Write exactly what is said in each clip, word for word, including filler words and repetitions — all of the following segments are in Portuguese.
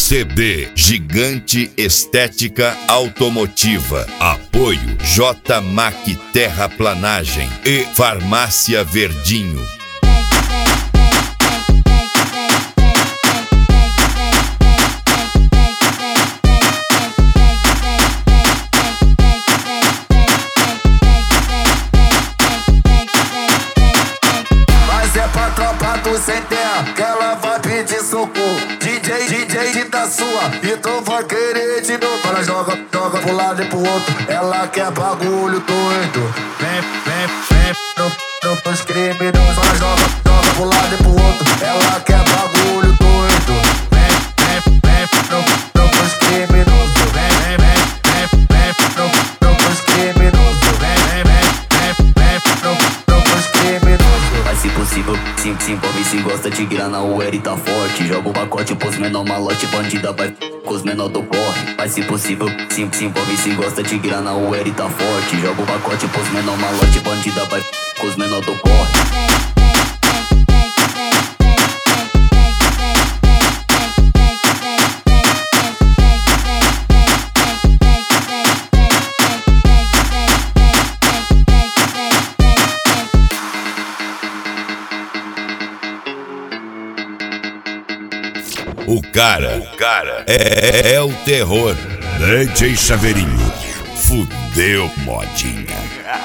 C D Gigante Estética Automotiva. Apoio J Mac Terraplanagem e Farmácia Verdinho. Sem terra, que ela vai pedir socorro. D J, D J da sua, e tu vai querer de novo. Ela joga, joga pro lado e pro outro. Ela quer bagulho doido. Vem, vem, vem pro, pro, pros criminosos. Ela joga, joga pro lado e pro outro. Ela quer bagulho doido. Vem, vem, vem pro, pro, pros criminosos. Vem, vem, vem, vem, vem pro, pro, pros criminosos. Vem, vem, vem, vem, vem pro, pro, pros criminosos. Mas se possível, sim, sim, pobre se gosta de grana, o Eri tá forte. Joga o pacote pros menor malote, bandida vai com os menor do corre. Mas se possível, sim, sim, pobre se gosta de grana, o Eri tá forte. Joga o pacote pros menor malote, bandida vai com os menor do corre. O cara, o cara é, é o terror. D J Chaveirinho, fudeu modinha.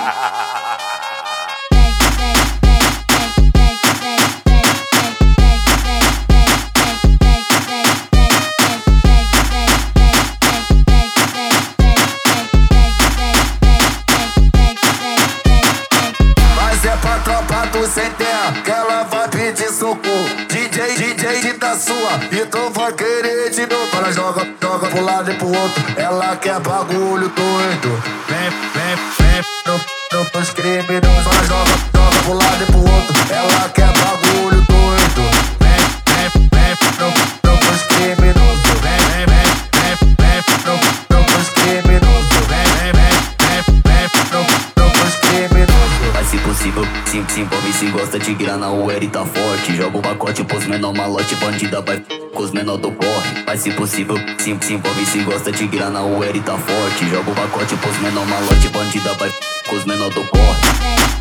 Mas é pra tropa do sem terra, que ela vai pedir socorro. D J, D J da sua, e tu vai querer de novo. Ela joga, joga pro lado e pro outro. Ela quer bagulho doido. Vem, vem, vem pro, pro, pros criminosos. Ela joga, joga pro lado e pro outro. Ela quer bagulho doido. Vem, vem, vem pro, pro, pros criminosos. Vem, vem, vem, vem, vem pro, pro, pros criminosos. Vem, vem, vem, vem, vem pro, pro, pros criminosos. Mas se possível, sim, sim, pobre se gosta de grana, o Eri tá forte. Joga o pacote pros menor malote, bandida vai com os menor do corre. Mas se possível, sim, sim, pobre se gosta de grana, o Eri tá forte. Joga o pacote pros menor malote, bandida vai com os menor do corre.